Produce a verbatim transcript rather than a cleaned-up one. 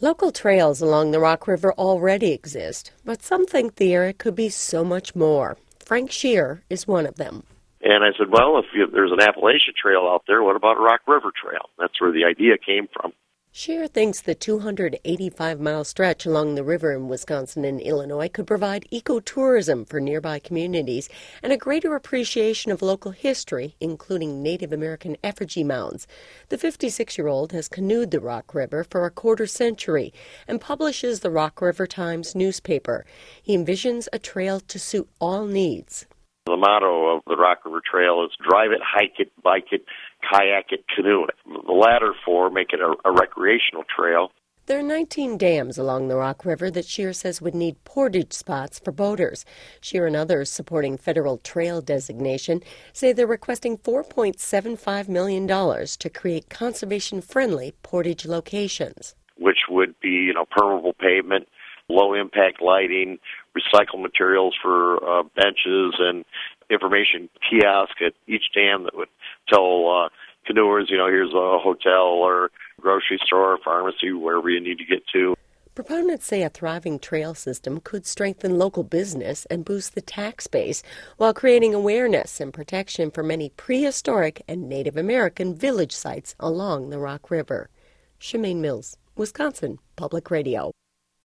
Local trails along the Rock River already exist, but some think the area could be so much more. Frank Shear is one of them. And I said, well, if you, there's an Appalachian Trail out there, what about a Rock River Trail? That's where the idea came from. Shear thinks the two hundred eighty-five mile stretch along the river in Wisconsin and Illinois could provide ecotourism for nearby communities and a greater appreciation of local history, including Native American effigy mounds. The fifty-six-year-old has canoed the Rock River for a quarter century and publishes the Rock River Times newspaper. He envisions a trail to suit all needs. The motto of the Rock River Trail is drive it, hike it, bike it, kayak it, canoe it. The latter four make it a, a recreational trail. There are nineteen dams along the Rock River that Shear says would need portage spots for boaters. Shear and others supporting federal trail designation say they're requesting four point seven five million dollars to create conservation-friendly portage locations. Which would be, you know, permeable pavement, low-impact lighting, recycled materials for uh, benches, and information kiosk at each dam that would tell uh, canoers, you know, here's a hotel or grocery store, pharmacy, wherever you need to get to. Proponents say a thriving trail system could strengthen local business and boost the tax base while creating awareness and protection for many prehistoric and Native American village sites along the Rock River. Shemaine Mills, Wisconsin Public Radio.